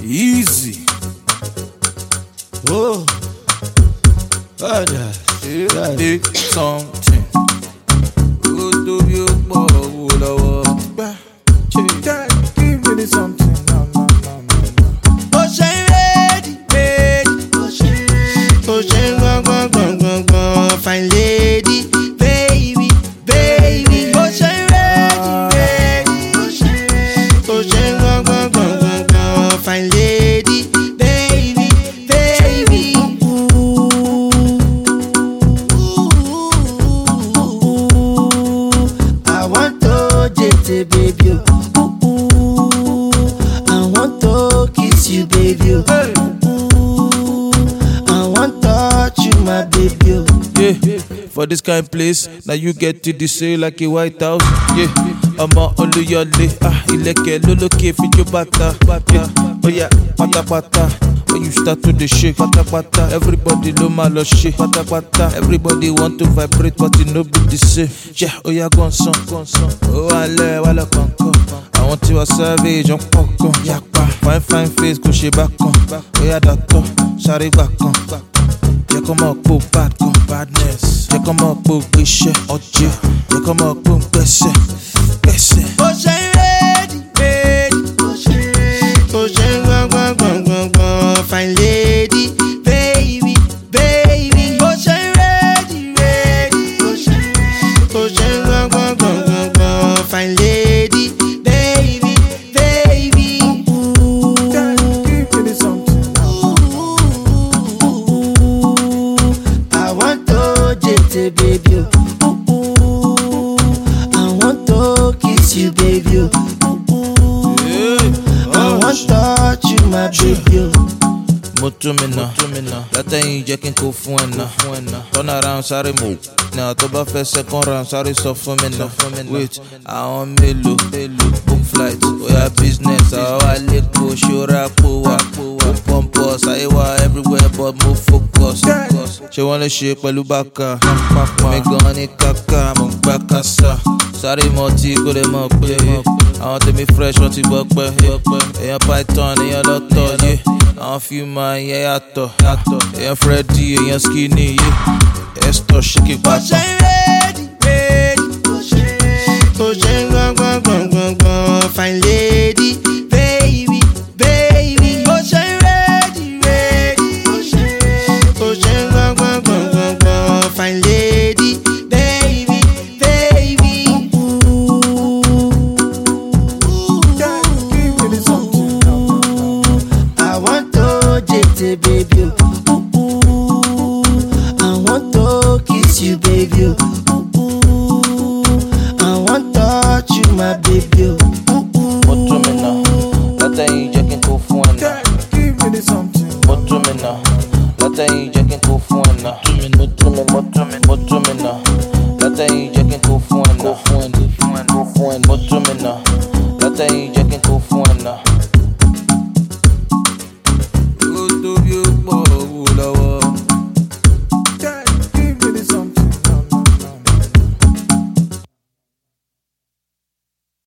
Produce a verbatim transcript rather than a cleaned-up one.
Easy. Oh, God, God. Big something. Go to your ball, God, give me the something. No, no, no, no, no. Ocean ready, ready. Ocean ready. Ocean gone, gone, gone, gone, gone. Fine lady, baby, baby. Ocean ready, ready. Ocean ready. Ocean gone, gone, gone, gone, gone. Fine lady, baby, baby. Ooh, ooh, ooh. I want to date baby. Ooh, I want to kiss you, baby. Ooh, I want to touch you, my baby. Yeah, for this kind of place, now you get to the say like a White House. Yeah, I'm a oluyole, ah, ileke loloke fi jo bata, bata. Oh yeah, pata pata. When you start to the shake, pata pata. Everybody lo ma lo shake, pata pata. Everybody want to vibrate, but it no be the same. Yeah, oh yeah, gone son, gone son. Oh ale wala kankan. I want you a savage, on pokon, yakpa. Fine fine face, go she back on. Oh yeah, that top, sorry back on. Jẹ́ kọ́ mọ̀ pò bad gan badness. Jẹ́ kọ́ mọ̀ pò gbéṣẹ́ ọjẹ́. Jẹ́ kọ́ mọ̀ pò gbẹ́sẹ̀ gbẹ́sẹ̀. Ocean ready, ready. Ocean ready. Ocean gone, gone, gone, gone, gone. Fine lady, baby, baby. Ocean ready, ready. Ocean ready. Ocean gone, gone, gone, gone, gone. Fine lady, baby, baby. God, give me the something. I want to date baby. Ooh, I want to kiss you, baby. Ooh, I want to touch you, my baby. Mo tún mi nà, látẹ̀yìn jẹ́ kí n kó fún ẹ̀ nà. Turn around sáré mò. Náà tó bá fẹ́ second round sáré sọ fún mi nà. Wait, àwọn mélòó book flight, oya business, àwọn wa lẹ́kọ̀ọ́ ṣọ́ra pò wá. Mo pompous, ayé wa everywhere but mo focus. Ṣé wọ́n lè ṣe pẹ̀lú bàkà? Mi gan ní kàkà, mo gbà kásá. Sáré mọ tí kò lè mọ̀ pé àwọn tèmi fresh wọ́n ti gbọ́ pẹ́. Èèyàn python, èèyàn lọ́tọ̀ yé. Àwọn fíìmù yẹn yàtọ̀. Èèyàn Freddy, èèyàn skinny yé. Esther ṣíkì pàtó. Ocean ready, ready. Ocean ready. Ocean gone, gone, gone, gone, gone. Fine lady, baby, baby. Ocean ready, ready. Ocean ready. Ocean gone, gone, gone, gone, gone. Fine lady, baby, baby. Ooh, God, give me the something. I want to date baby. Ooh, I want to kiss you, baby. Ooh, I want to touch you, my baby.